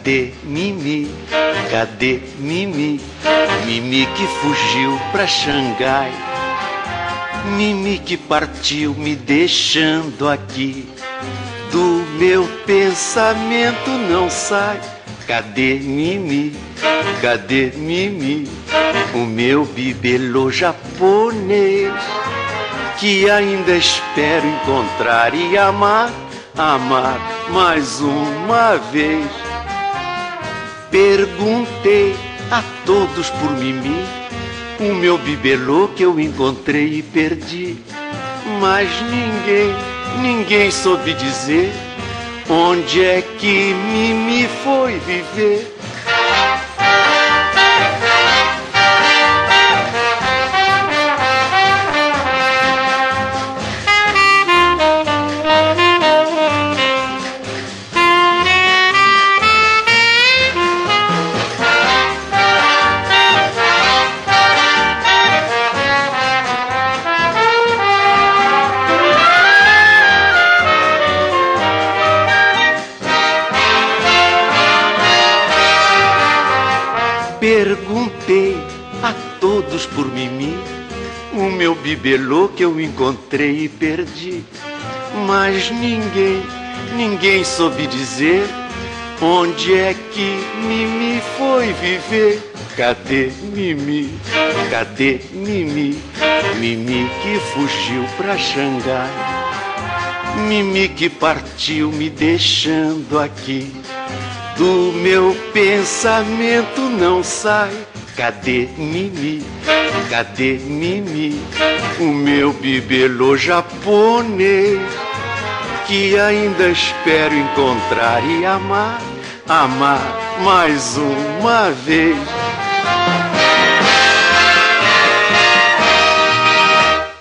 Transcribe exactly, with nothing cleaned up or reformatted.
Cadê Mimi? Cadê Mimi? Mimi que fugiu pra Xangai. Mimi que partiu me deixando aqui. Do meu pensamento não sai. Cadê Mimi? Cadê Mimi? O meu bibelô japonês, que ainda espero encontrar e amar, amar mais uma vez. Perguntei a todos por Mimi, o meu bibelô que eu encontrei e perdi. Mas ninguém, ninguém soube dizer onde é que Mimi foi viver. Perguntei a todos por Mimi, o meu bibelô que eu encontrei e perdi. Mas ninguém, ninguém soube dizer onde é que Mimi foi viver. Cadê Mimi? Cadê Mimi? Mimi que fugiu pra Xangai. Mimi que partiu me deixando aqui. Do meu pensamento não sai. Cadê Mimi? Cadê Mimi? O meu bibelô japonês, que ainda espero encontrar e amar, amar mais uma vez.